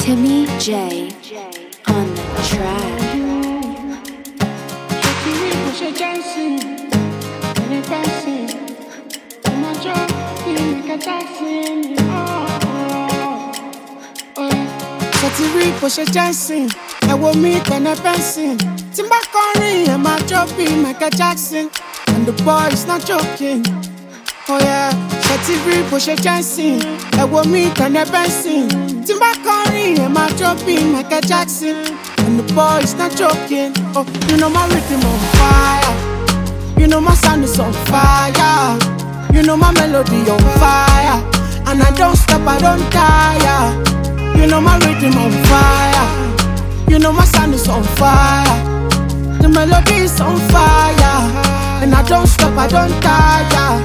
Timmy J on the track. Ṣètìrí bó ṣe jẹ́sìn, ẹ wo mi tẹ̀lé bẹ́sìn. Tí n bá kọrin, ẹ máa jó bí Michael Jackson. And the boy is not joking. Oh yeah, ṣètìrí bó ṣe jẹ́sìn, ẹ wo mi tẹ̀lé bẹ́sìn. Tí n bá kọrin, ẹ máa jó bí Michael Jackson. And the boy is not joking. Oh, you know my rhythm on fire. You know my sound is on fire. You know my melody on fire. And I don't stop, I don't tire. You know my rhythm on fire. You know my sound is on fire. The melody is on fire. And I don't stop, I don't tire.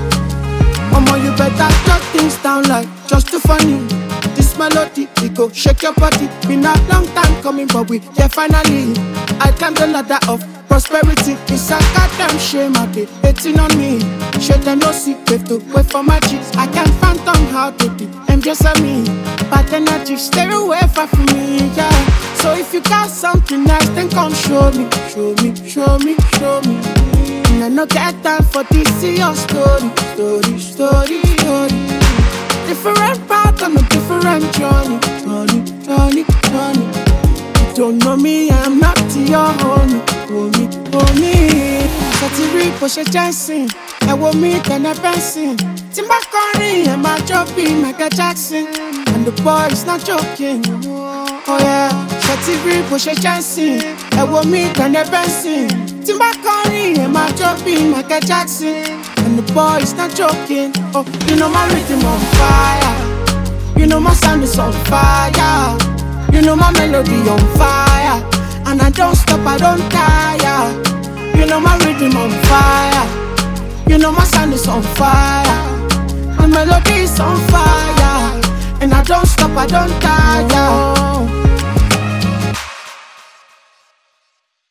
Mama, you better shut things down like just too funny. This melody, it go shake your body. Been a long time coming, but we here finally. I climbed the ladder of prosperity. It's a goddamn shame I be hating on me. Shit, them no secret to wait for my cheeks. I can't phantom how to be envious of me. Bad energy, stay away far from me, yeah. So if you got something nice, then come show me. Show me, show me, show me. And I no get time for this, see your story. Story, story, story. Different path on a different journey. Journey, journey, journey. You don't know me, I'm not to your homie. Homie, homie. Ṣètìrí bó ṣe jẹ́sìn, ẹ wo mi tẹ̀lé bẹ́sìn. Tí n bá kọrin, ẹ máa jó bí Michael Jackson. And the boy is not joking. Oh yeah, ṣètìrí bó ṣe jẹ́sìn, ẹ wo mi tẹ̀lé bẹ́sìn. Tí n bá kọrin, ẹ máa jó bí Michael Jackson. And the boy is not joking. Oh, you know my rhythm on fire. You know my sound is on fire. You know my melody on fire. And I don't stop, I don't tire. You know my rhythm on fire. You know my sound is on fire. My melody is on fire. And I don't stop, I don't tire.